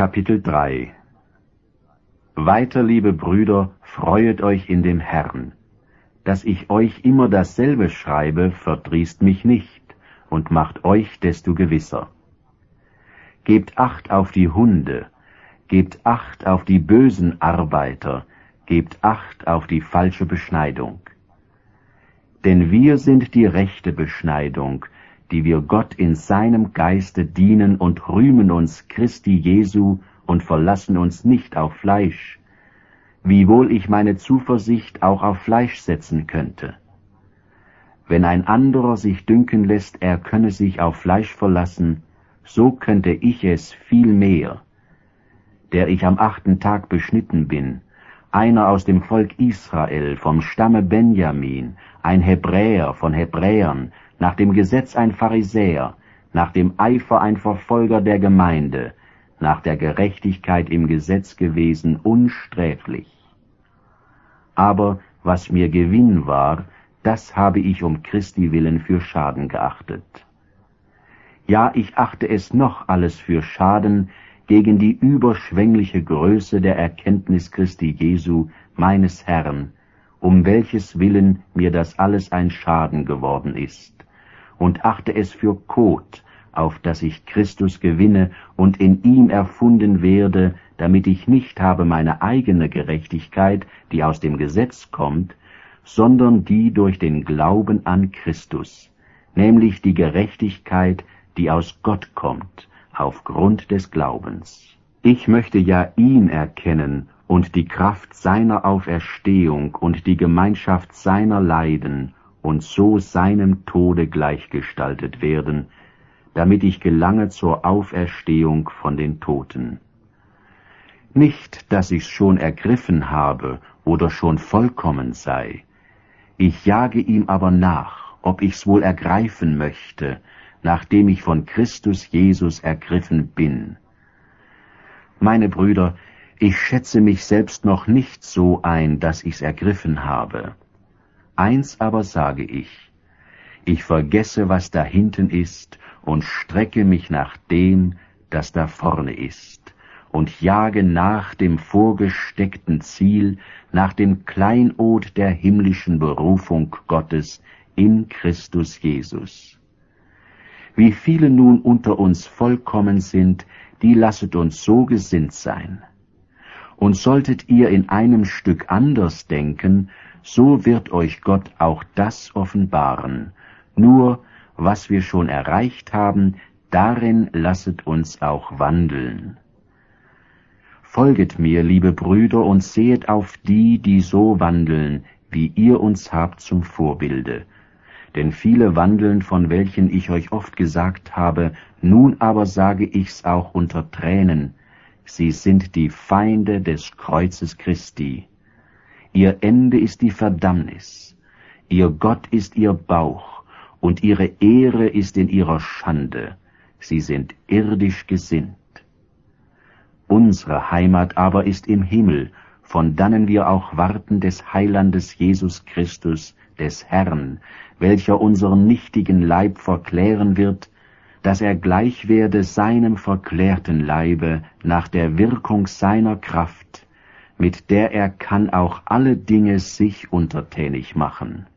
Kapitel 3. Weiter, liebe Brüder, freuet euch in dem Herrn. Dass ich euch immer dasselbe schreibe, verdrießt mich nicht und macht euch desto gewisser. Gebt Acht auf die Hunde, gebt Acht auf die bösen Arbeiter, gebt Acht auf die falsche Beschneidung. Denn wir sind die rechte Beschneidung, die wir Gott in seinem Geiste dienen und rühmen uns Christi Jesu und verlassen uns nicht auf Fleisch, wiewohl ich meine Zuversicht auch auf Fleisch setzen könnte. Wenn ein anderer sich dünken lässt, er könne sich auf Fleisch verlassen, so könnte ich es viel mehr, der ich am 8. Tag beschnitten bin, einer aus dem Volk Israel, vom Stamme Benjamin, ein Hebräer von Hebräern, nach dem Gesetz ein Pharisäer, nach dem Eifer ein Verfolger der Gemeinde, nach der Gerechtigkeit im Gesetz gewesen, unsträflich. Aber was mir Gewinn war, das habe ich um Christi willen für Schaden geachtet. Ja, ich achte es noch alles für Schaden gegen die überschwängliche Größe der Erkenntnis Christi Jesu, meines Herrn, um welches Willen mir das alles ein Schaden geworden ist, und achte es für Kot, auf dass ich Christus gewinne und in ihm erfunden werde, damit ich nicht habe meine eigene Gerechtigkeit, die aus dem Gesetz kommt, sondern die durch den Glauben an Christus, nämlich die Gerechtigkeit, die aus Gott kommt, aufgrund des Glaubens. Ich möchte ja ihn erkennen und die Kraft seiner Auferstehung und die Gemeinschaft seiner Leiden und so seinem Tode gleichgestaltet werden, damit ich gelange zur Auferstehung von den Toten. Nicht, dass ich's schon ergriffen habe oder schon vollkommen sei. Ich jage ihm aber nach, ob ich's wohl ergreifen möchte, nachdem ich von Christus Jesus ergriffen bin. Meine Brüder, ich schätze mich selbst noch nicht so ein, dass ich's ergriffen habe. Eins aber sage ich vergesse, was da hinten ist, und strecke mich nach dem, das da vorne ist, und jage nach dem vorgesteckten Ziel, nach dem Kleinod der himmlischen Berufung Gottes in Christus Jesus. Wie viele nun unter uns vollkommen sind, die lasset uns so gesinnt sein. Und solltet ihr in einem Stück anders denken, so wird euch Gott auch das offenbaren. Nur, was wir schon erreicht haben, darin lasset uns auch wandeln. Folget mir, liebe Brüder, und sehet auf die, die so wandeln, wie ihr uns habt zum Vorbilde. Denn viele wandeln, von welchen ich euch oft gesagt habe, nun aber sage ich's auch unter Tränen, sie sind die Feinde des Kreuzes Christi. Ihr Ende ist die Verdammnis, ihr Gott ist ihr Bauch, und ihre Ehre ist in ihrer Schande. Sie sind irdisch gesinnt. Unsere Heimat aber ist im Himmel, von dannen wir auch warten des Heilandes Jesus Christus, des Herrn, welcher unseren nichtigen Leib verklären wird, dass er gleich werde seinem verklärten Leibe nach der Wirkung seiner Kraft, mit der er kann auch alle Dinge sich untertänig machen.